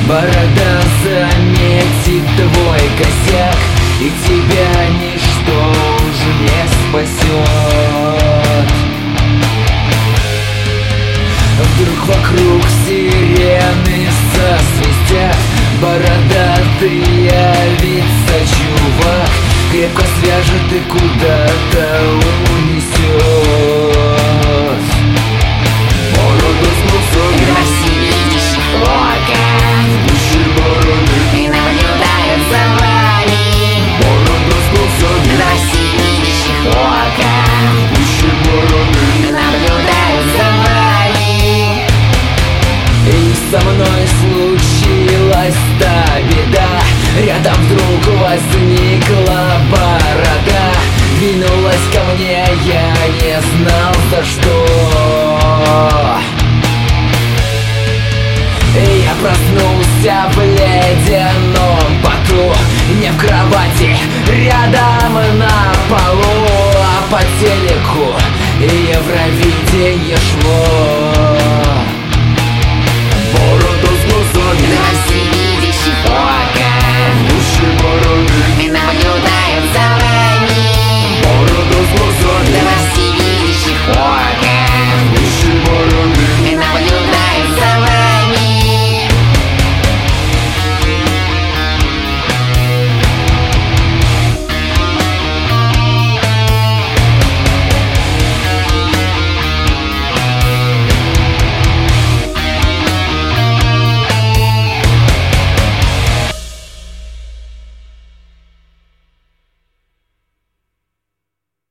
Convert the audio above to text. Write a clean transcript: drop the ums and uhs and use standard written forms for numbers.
Борода заметит твой косяк, и тебя ничто уже не спасет. Вдруг вокруг сирены засвистят, бородатый явится чувак, крепко свяжет и куда-то унесет. Борода с носом, Видишь око, выше бороды, и наблюдают за вами. борода с носом, Видишь око, выше бороды. и наблюдают за вами. И со мной случилась та беда, рядом вдруг возникла борода, двинулась ко мне, я не знал за что. И я проснулся в ледяном поту, не в кровати, рядом на полу, а по телеку Евровидение шло. Борода с глазами.